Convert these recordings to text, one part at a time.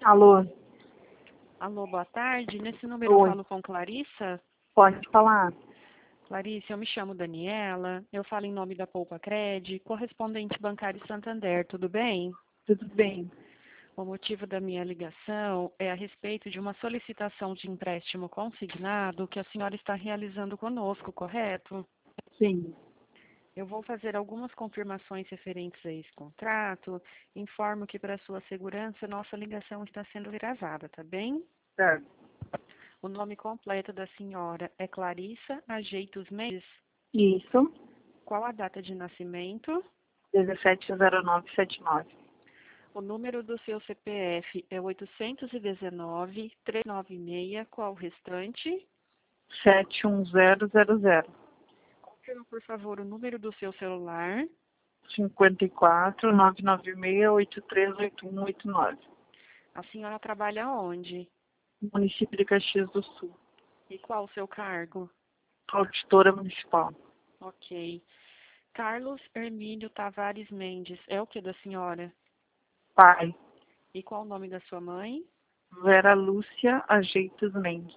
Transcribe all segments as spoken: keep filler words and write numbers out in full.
Alô? Alô, boa tarde. Nesse número eu Oi. falo com Clarissa. Pode falar. Clarissa, eu me chamo Daniela. Eu falo em nome da Poupa Cred, correspondente bancário Santander. Tudo bem? Tudo bem? O motivo da minha ligação é a respeito de uma solicitação de empréstimo consignado que a senhora está realizando conosco, correto? Sim. Eu vou fazer algumas confirmações referentes a esse contrato. Informo que, para sua segurança, nossa ligação está sendo gravada, tá bem? Certo. O nome completo da senhora é Clarissa Ajeitos Mendes. Isso. Qual a data de nascimento? dezessete zero nove setenta e nove. O número do seu C P F é oitocentos e dezenove, trezentos e noventa e seis. Qual o restante? sete um zero zero zero. Confirma, por favor, o número do seu celular. cinquenta e quatro, nove nove seis, oito três oito um oito nove. A senhora trabalha onde? Município de Caxias do Sul. E qual o seu cargo? Auditora Municipal. Ok. Carlos Hermínio Tavares Mendes. É o que da senhora? Pai. E qual o nome da sua mãe? Vera Lúcia Ajeitos Mendes.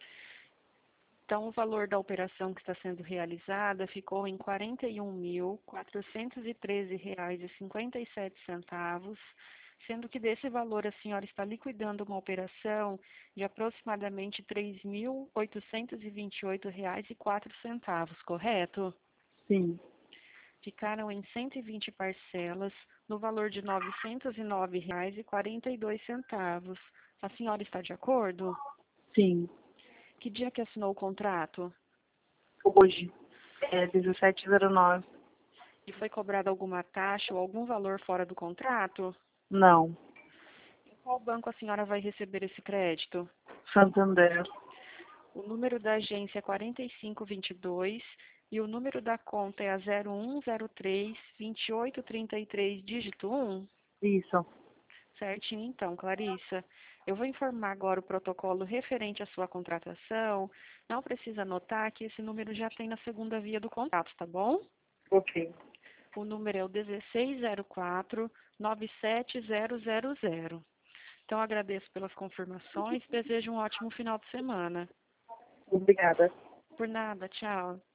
Então, o valor da operação que está sendo realizada ficou em quarenta e um mil, quatrocentos e treze reais e cinquenta e sete centavos, sendo que desse valor a senhora está liquidando uma operação de aproximadamente três mil, oitocentos e vinte e oito reais e quatro centavos, correto? Sim. Ficaram em cento e vinte parcelas, no valor de novecentos e nove reais e quarenta e dois centavos. A senhora está de acordo? Sim. Que dia que assinou o contrato? Hoje. É dezessete zero nove. E foi cobrada alguma taxa ou algum valor fora do contrato? Não. Em qual banco a senhora vai receber esse crédito? Santander. O número da agência é quarenta e cinco vinte e dois e o número da conta é a zero um zero três, vinte e oito trinta e três, dígito um? Isso. Certinho, então, Clarissa. Eu vou informar agora o protocolo referente à sua contratação. Não precisa anotar que esse número já tem na segunda via do contrato, tá bom? Ok. O número é o dezesseis zero quatro, nove sete zero zero zero. Então, agradeço pelas confirmações. Desejo um ótimo final de semana. Obrigada. Por nada, tchau.